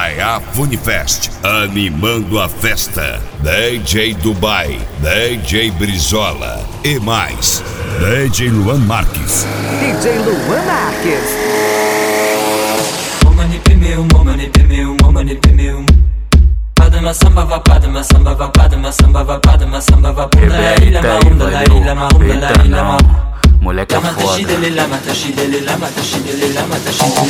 Arraiá Funifest, animando a festa. DJ Dubai, DJ Brizola e mais. DJ Luan Marques. DJ Luan Marques. Padma samba va padma samba va padma samba va padma samba va punda la ila ma unda la ila ma unda la ila ma. Moleque é foda. Mata shidele la mata shidele la mata shidele la mata shidele.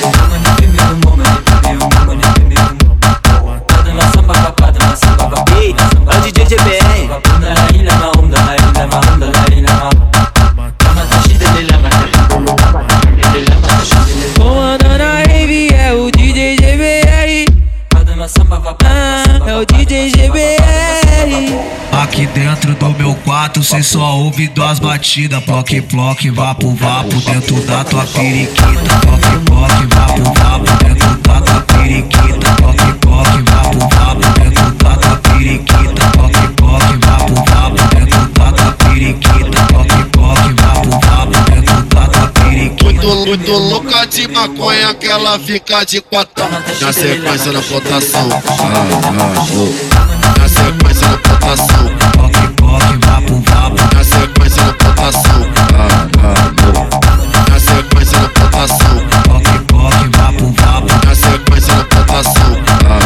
Padma samba va padma samba va. Ei, é o DJ GBR. Punda la ila ma unda la ila ma unda la ila ma. Mata shidele la mata shidele la mata shidele. Comandando a rave é o DJ GBR. Padma samba va padma. É o DJ GBR. Aqui dentro do meu quarto cê só ouve duas batidas. Ploque, ploque, vapo, vapo dentro da tua periquita. Ploque, ploque, vapo, vapo dentro da tua periquita. Ploque, ploque, vapo, vapo dentro da tua periquita. Ploque, ploque, vapo, vapo dentro da tua periquita. Ploque, ploque, vapo, vapo dentro da tua periquita. Muito louca de maconha que ela fica de quatro. Na sequência da flotação. Na sequência da flotação. Ploque, ploque, vapo, vapo. Na sequência da flotação. Na sequência da flotação. Ploque, ploque, vapo, vapo. Na sequência da flotação.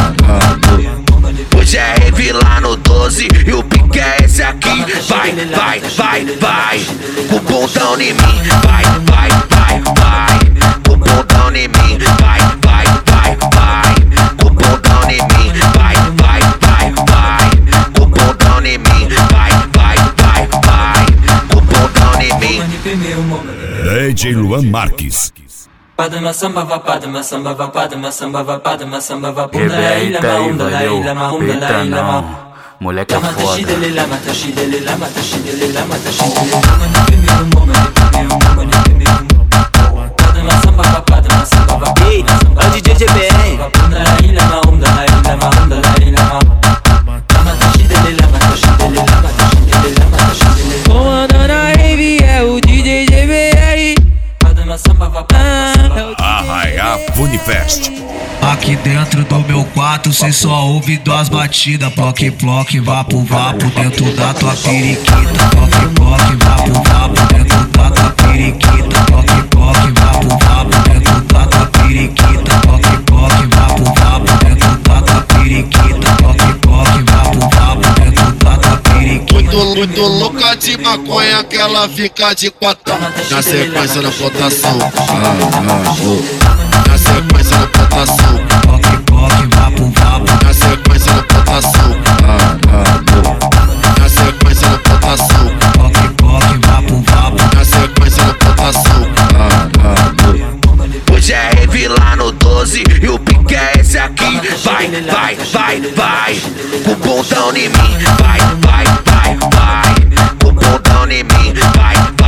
Hoje é rave lá no 12 e o pique é esse aqui. Vai, vai, vai, vai, com o bundão em mim. Vai, vai, vai, vai, com o bundão em mim. Vai, vai, vai, vai, com o bundão em mim. Vai, vai, vai, vai, com o bundão em mim. Vai, vai, vai, vai, com o bundão em mim. DJ Luan Marques. Padma samba va padma samba va padma samba va padma samba va punda la ila ma unda la ila ma unda la ila ma. Moleque é Mata foda. shidele la mata shidele la mata shidele la mata shidele. Padma samba va padma samba va. Ei, é o DJ GBR. Punda la ila ma unda la ila ma unda la ila ma. Mata shidele la mata shidele la mata shidele la mata shidele. Comandando a rave é o DJ GBR. Padma samba va padma samba va. Arraiá Funifest. Aqui dentro do meu quarto cê só ouve duas batidas. Ploque, ploque, vapo, vapo dentro da tua periquita. Ploque, ploque, vapo, vapo dentro da tua periquita. Ploque, ploque, vapo, vapo dentro da tua periquita. Ploque, ploque, vapo, vapo dentro da tua periquita. Ploque, ploque, vapo, vapo dentro da tua periquita. Muito louca de maconha que ela fica de quatro. Na sequência da flotação. Na sequência da flotação. Ploque, ploque, vapo, vapo. Na sequência da flotação. Na sequência da flotação. Ploque, ploque, vapo, vapo. Na sequência da flotação. Hoje é rave lá no 12 e o pique é esse aqui. Vai, vai, vai, vai, com o bundão em mim. Vai, vai, vai, vai, com o bundão em mim. Vai, vai.